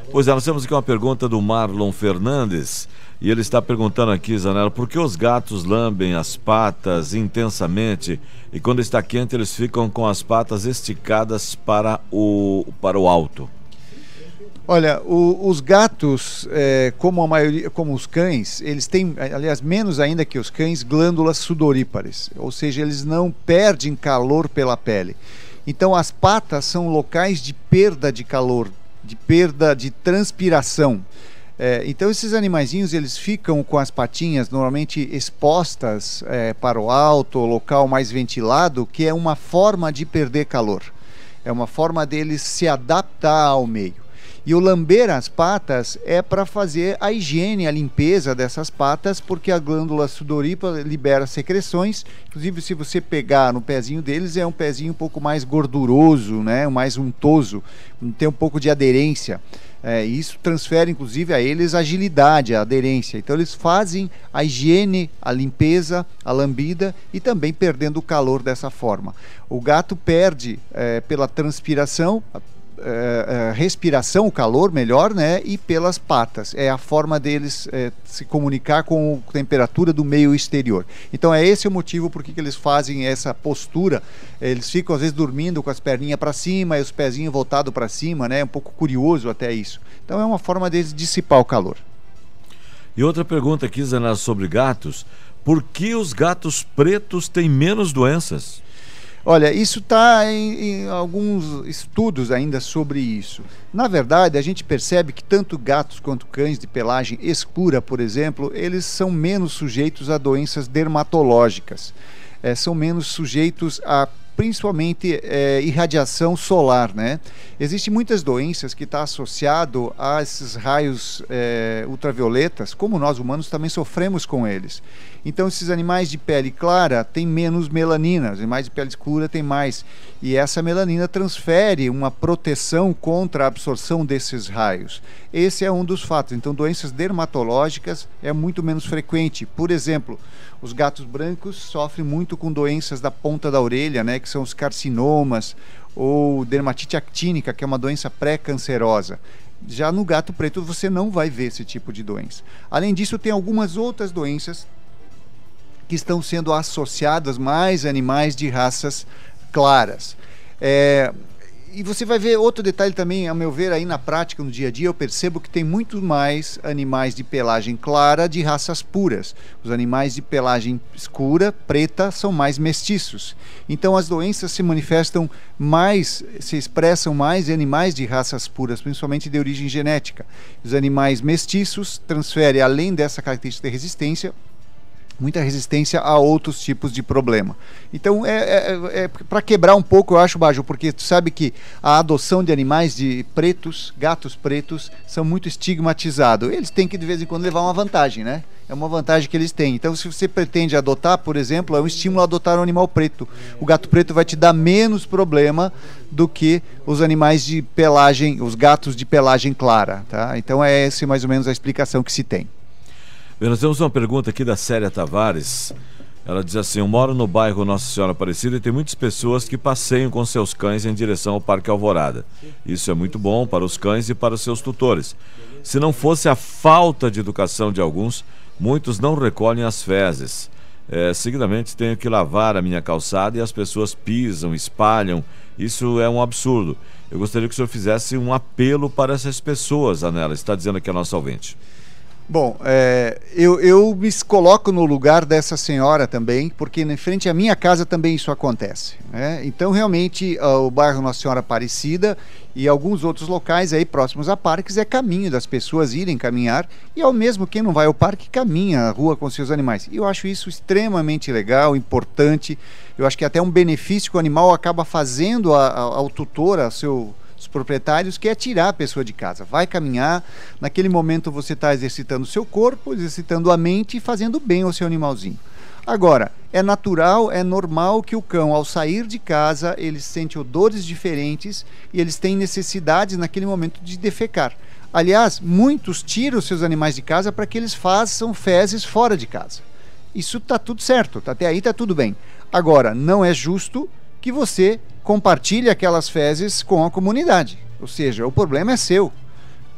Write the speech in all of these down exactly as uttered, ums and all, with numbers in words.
Pois é, nós temos aqui uma pergunta do Marlon Fernandes, e ele está perguntando aqui, Zanella, por que os gatos lambem as patas intensamente e quando está quente eles ficam com as patas esticadas para o, para o alto? Olha, o, os gatos, é, como a maioria, como os cães, eles têm, aliás, menos ainda que os cães, glândulas sudoríparas, ou seja, eles não perdem calor pela pele. Então as patas são locais de perda de calor, de perda de transpiração. É, então esses animaizinhos, eles ficam com as patinhas normalmente expostas é, para o alto, local mais ventilado, que é uma forma de perder calor. É uma forma deles se adaptar ao meio. E o lamber as patas é para fazer a higiene, a limpeza dessas patas, porque a glândula sudorípara libera secreções. Inclusive, se você pegar no pezinho deles, é um pezinho um pouco mais gorduroso, né? Mais untoso, tem um pouco de aderência. É, isso transfere, inclusive, a eles agilidade, a aderência. Então, eles fazem a higiene, a limpeza, a lambida e também perdendo o calor dessa forma. O gato perde é, pela transpiração, Uh, uh, respiração, o calor melhor, né? E pelas patas. É a forma deles uh, se comunicar com a temperatura do meio exterior. Então é esse o motivo por que eles fazem essa postura. Eles ficam às vezes dormindo com as perninhas para cima e os pezinhos voltados para cima, né? É um pouco curioso até isso. Então é uma forma deles dissipar o calor. E outra pergunta aqui, Zanella, sobre gatos. Por que os gatos pretos têm menos doenças? Olha, isso está em, em alguns estudos ainda sobre isso. Na verdade, a gente percebe que tanto gatos quanto cães de pelagem escura, por exemplo, eles são menos sujeitos a doenças dermatológicas. É, são menos sujeitos a principalmente é, irradiação solar, né? Existem muitas doenças que estão associadas a esses raios é, ultravioletas, como nós humanos também sofremos com eles. Então esses animais de pele clara têm menos melanina, os animais de pele escura têm mais. E essa melanina transfere uma proteção contra a absorção desses raios. Esse é um dos fatos. Então doenças dermatológicas é muito menos frequente. Por exemplo, os gatos brancos sofrem muito com doenças da ponta da orelha, né, que são os carcinomas, ou dermatite actínica, que é uma doença pré-cancerosa. Já no gato preto você não vai ver esse tipo de doença. Além disso, tem algumas outras doenças que estão sendo associadas mais a animais de raças claras. É, e você vai ver outro detalhe também, a meu ver, aí na prática, no dia a dia, eu percebo que tem muito mais animais de pelagem clara de raças puras. Os animais de pelagem escura, preta, são mais mestiços. Então as doenças se manifestam mais, se expressam mais em animais de raças puras, principalmente de origem genética. Os animais mestiços transferem, além dessa característica de resistência, muita resistência a outros tipos de problema. Então, é, é, é para quebrar um pouco, eu acho, Bajo, porque tu sabe que a adoção de animais de pretos, gatos pretos, são muito estigmatizados. Eles têm que, de vez em quando, levar uma vantagem, né? É uma vantagem que eles têm. Então, se você pretende adotar, por exemplo, é um estímulo a adotar um animal preto. O gato preto vai te dar menos problema do que os animais de pelagem, os gatos de pelagem clara, tá? Então, é essa mais ou menos a explicação que se tem. Bem, nós temos uma pergunta aqui da Célia Tavares. Ela diz assim: eu moro no bairro Nossa Senhora Aparecida e tem muitas pessoas que passeiam com seus cães em direção ao Parque Alvorada. Isso é muito bom para os cães e para os seus tutores. Se não fosse a falta de educação de alguns, muitos não recolhem as fezes. É, seguidamente tenho que lavar a minha calçada e as pessoas pisam, espalham. Isso é um absurdo. Eu gostaria que o senhor fizesse um apelo para essas pessoas, Zanella. Está dizendo aqui a nossa ouvinte. Bom, é, eu, eu me coloco no lugar dessa senhora também, porque em frente à minha casa também isso acontece, né? Então, realmente, uh, o bairro Nossa Senhora Aparecida e alguns outros locais aí próximos a parques é caminho das pessoas irem caminhar, e ao mesmo quem não vai ao parque caminha a rua com seus animais. E eu acho isso extremamente legal, importante. Eu acho que até um benefício que o animal acaba fazendo a, a, ao tutor, ao seu... os proprietários, que é tirar a pessoa de casa. Vai caminhar, naquele momento você está exercitando o seu corpo, exercitando a mente e fazendo bem ao seu animalzinho. Agora, é natural, é normal que o cão, ao sair de casa, ele sente odores diferentes e eles têm necessidades naquele momento de defecar. Aliás, muitos tiram os seus animais de casa para que eles façam fezes fora de casa. Isso está tudo certo, até aí está tudo bem. Agora, não é justo que você compartilhe aquelas fezes com a comunidade. Ou seja, o problema é seu.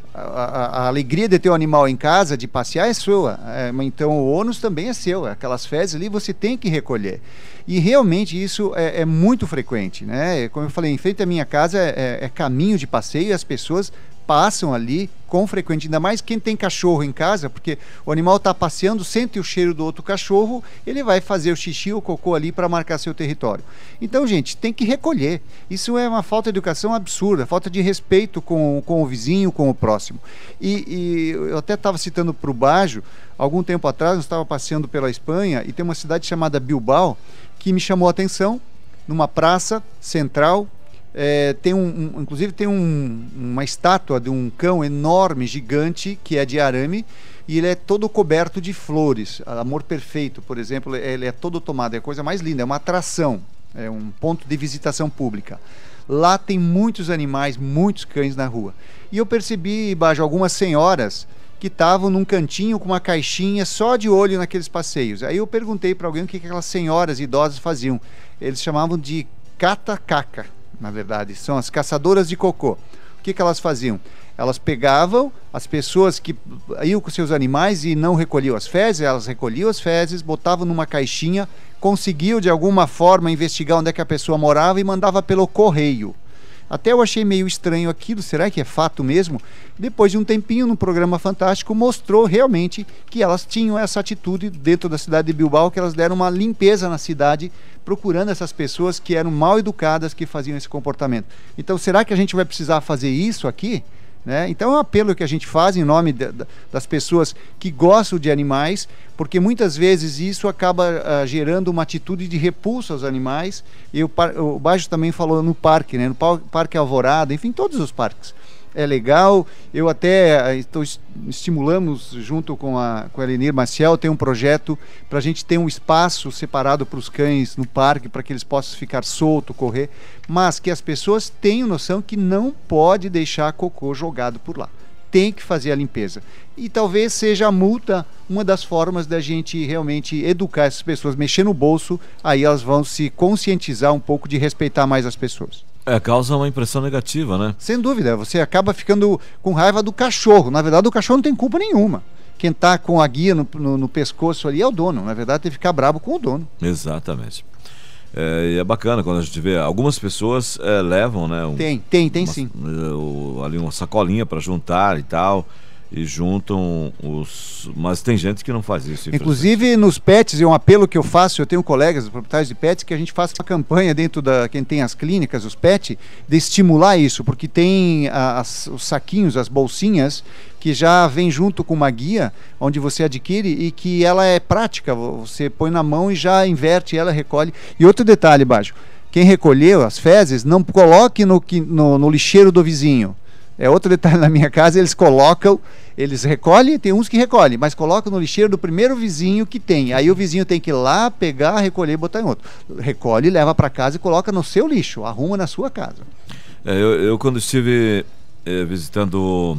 A, a, a alegria de ter um animal em casa, de passear, é sua. É, então o ônus também é seu. Aquelas fezes ali você tem que recolher. E realmente isso é, é muito frequente, né? Como eu falei, em frente à minha casa é, é caminho de passeio e as pessoas passam ali com frequência, ainda mais quem tem cachorro em casa, porque o animal está passeando, sente o cheiro do outro cachorro, ele vai fazer o xixi ou o cocô ali para marcar seu território. Então, gente, tem que recolher. Isso é uma falta de educação absurda, falta de respeito com, com o vizinho, com o próximo. E, e eu até estava citando para o Bajo, algum tempo atrás, eu estava passeando pela Espanha e tem uma cidade chamada Bilbao que me chamou a atenção, numa praça central. É, tem um, um, inclusive tem um, uma estátua de um cão enorme, gigante, que é de arame, e ele é todo coberto de flores. Amor Perfeito, por exemplo, ele é todo tomado, é a coisa mais linda, é uma atração, é um ponto de visitação pública. Lá tem muitos animais, muitos cães na rua. E eu percebi, Bajo, algumas senhoras que estavam num cantinho com uma caixinha só de olho naqueles passeios. Aí eu perguntei para alguém o que aquelas senhoras idosas faziam. Eles chamavam de cata-caca. Na verdade, são as caçadoras de cocô. O que, que elas faziam? Elas pegavam as pessoas que iam com seus animais e não recolhiam as fezes, elas recolhiam as fezes, botavam numa caixinha, conseguiam de alguma forma investigar onde é que a pessoa morava e mandava pelo correio. Até eu achei meio estranho aquilo, será que é fato mesmo? Depois de um tempinho, no programa Fantástico, mostrou realmente que elas tinham essa atitude dentro da cidade de Bilbao, que elas deram uma limpeza na cidade, procurando essas pessoas que eram mal educadas, que faziam esse comportamento. Então, será que a gente vai precisar fazer isso aqui? Né? Então é um apelo que a gente faz em nome de, de, das pessoas que gostam de animais, porque muitas vezes isso acaba uh, gerando uma atitude de repulsa aos animais. E o, o Bajo também falou no parque, né? No Parque Alvorada, enfim, todos os parques. É legal, eu até estou, estimulamos junto com a, com a Elenir Maciel, tem um projeto para a gente ter um espaço separado para os cães no parque, para que eles possam ficar soltos, correr, mas que as pessoas tenham noção que não pode deixar cocô jogado por lá, tem que fazer a limpeza. E talvez seja a multa uma das formas da gente realmente educar essas pessoas, mexer no bolso, aí elas vão se conscientizar um pouco de respeitar mais as pessoas. É, causa uma impressão negativa, né? Sem dúvida, você acaba ficando com raiva do cachorro. Na verdade, o cachorro não tem culpa nenhuma. Quem está com a guia no, no, no pescoço ali é o dono. Na verdade, tem que ficar bravo com o dono. Exatamente. É, e é bacana quando a gente vê, algumas pessoas é, levam, né? Um, tem, tem, tem uma, sim. Uh, ali uma sacolinha para juntar e tal. E juntam os... Mas tem gente que não faz isso. Inclusive nos pets, é um apelo que eu faço, eu tenho colegas proprietários de pets, que a gente faça uma campanha dentro da... Quem tem as clínicas, os pets, de estimular isso, porque tem as, os saquinhos, as bolsinhas, que já vem junto com uma guia, onde você adquire e que ela é prática, você põe na mão e já inverte, ela recolhe. E outro detalhe, Bajo, quem recolheu as fezes, não coloque no, no, no lixeiro do vizinho. É outro detalhe na minha casa, eles colocam, eles recolhem, tem uns que recolhem, mas colocam no lixeiro do primeiro vizinho que tem. Aí o vizinho tem que ir lá, pegar, recolher e botar em outro. Recolhe, leva para casa e coloca no seu lixo, arruma na sua casa. É, eu, eu quando estive é, visitando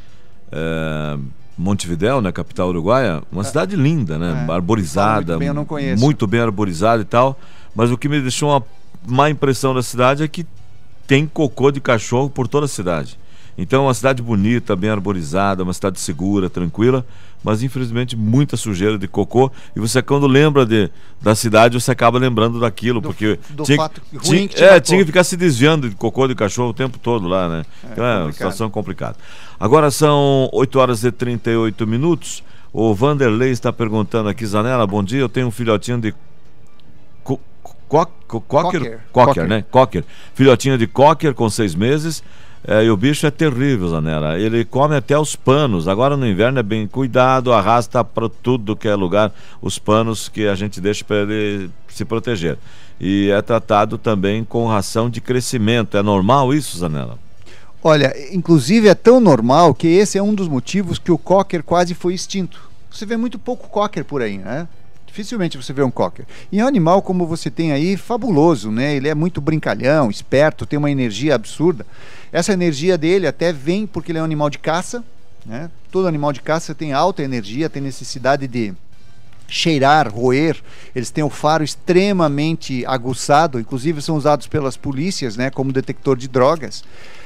é, Montevidéu, na capital uruguaia, uma cidade linda, né? É, arborizada, muito bem, eu não conheço. Muito bem arborizada e tal, mas o que me deixou uma má impressão da cidade é que tem cocô de cachorro por toda a cidade. Então é uma cidade bonita, bem arborizada, uma cidade segura, tranquila, mas infelizmente muita sujeira de cocô. E você, quando lembra de, da cidade, você acaba lembrando daquilo, do, porque do tinha, fato ruim tinha, que é, tinha que ficar se desviando de cocô de cachorro o tempo todo lá, né? É, então é uma situação complicada. Agora são oito horas e trinta e oito minutos. O Vanderlei está perguntando aqui, Zanella, bom dia, eu tenho um filhotinho de co co co cocker, cocker, cocker, né? Cocker. Filhotinho de cocker com seis meses. É, e o bicho é terrível, Zanella. Ele come até os panos. Agora no inverno é bem cuidado, arrasta para tudo que é lugar os panos que a gente deixa para ele se proteger. E é tratado também com ração de crescimento. É normal isso, Zanella? Olha, inclusive é tão normal que esse é um dos motivos que o cocker quase foi extinto. Você vê muito pouco cocker por aí, né? Dificilmente você vê um cocker. E é um animal, como você tem aí, fabuloso, né? Ele é muito brincalhão, esperto, tem uma energia absurda. Essa energia dele até vem porque ele é um animal de caça, né? Todo animal de caça tem alta energia, tem necessidade de cheirar, roer. Eles têm o faro extremamente aguçado, inclusive são usados pelas polícias, né, como detector de drogas.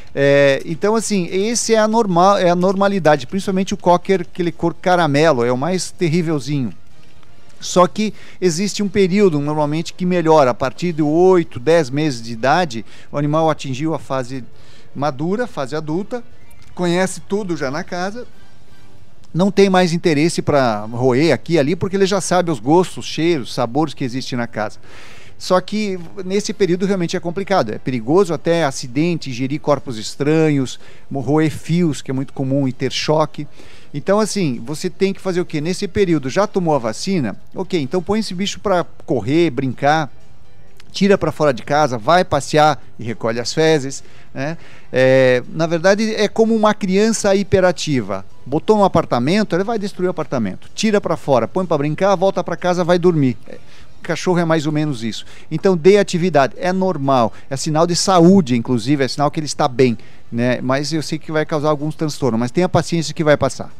É, então, assim, esse é a, normal, é a normalidade, principalmente o cocker, aquele cor caramelo, é o mais terrívelzinho. Só que existe um período, normalmente, que melhora. A partir de oito, dez meses de idade, o animal atingiu a fase madura, fase adulta, conhece tudo já na casa, não tem mais interesse para roer aqui e ali, porque ele já sabe os gostos, cheiros, sabores que existem na casa. Só que nesse período realmente é complicado, é perigoso até acidente, ingerir corpos estranhos, roer fios, que é muito comum, e ter choque. Então, assim, você tem que fazer o quê? Nesse período, já tomou a vacina? Ok, então põe esse bicho para correr, brincar, tira para fora de casa, vai passear e recolhe as fezes, né? É, na verdade, é como uma criança hiperativa. Botou no apartamento, ele vai destruir o apartamento. Tira para fora, põe para brincar, volta para casa, vai dormir. O cachorro é mais ou menos isso. Então, dê atividade, é normal, é sinal de saúde, inclusive, é sinal que ele está bem, né? Mas eu sei que vai causar alguns transtornos, mas tenha paciência que vai passar.